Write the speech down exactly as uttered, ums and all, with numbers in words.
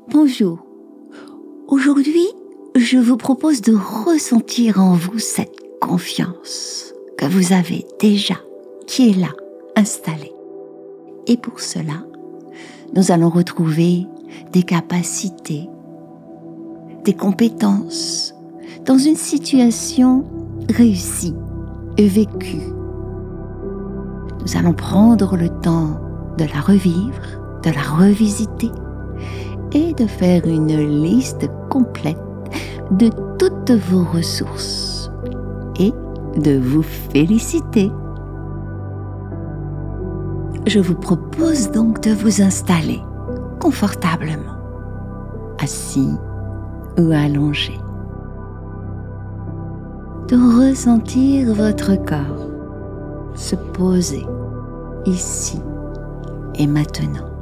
Bonjour. Aujourd'hui, je vous propose de ressentir en vous cette confiance que vous avez déjà, qui est là, installée. Et pour cela, nous allons retrouver des capacités, des compétences dans une situation réussie et vécue. Nous allons prendre le temps de la revivre, de la revisiter et de faire une liste complète de toutes vos ressources et de vous féliciter. Je vous propose donc de vous installer confortablement, assis ou allongé, de ressentir votre corps se poser ici et maintenant.